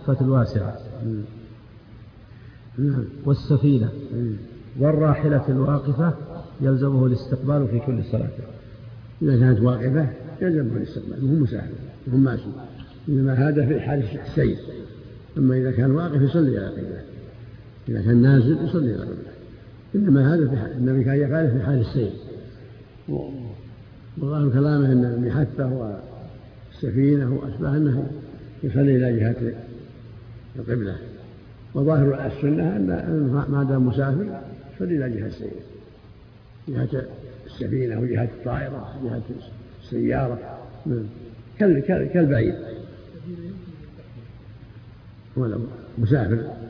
الحافة الواسعة والسفينة والراحلة الواقفة يلزمه الاستقبال في كل صلاة. إذا كانت واقفة يلزمه الاستقبال، وهم مسافر وهم ماشي، إنما هذا في حال السير. أما إذا كان واقف يصلي إلى القبلة، إذا كان نازل يصلي إلى القبلة، إنما هذا في حال النبي كان يفعله في حال السير. وظاهر كلامه أن المحثة والسفينة وأشباه أنه يصلي إلى جهة القبلة، وظاهر السنة أن ما دام مسافر يصلي إلى جهة السير، جهة السفينة وجهة الطائرة وجهة السيارة كالبعيد، ولو مسافر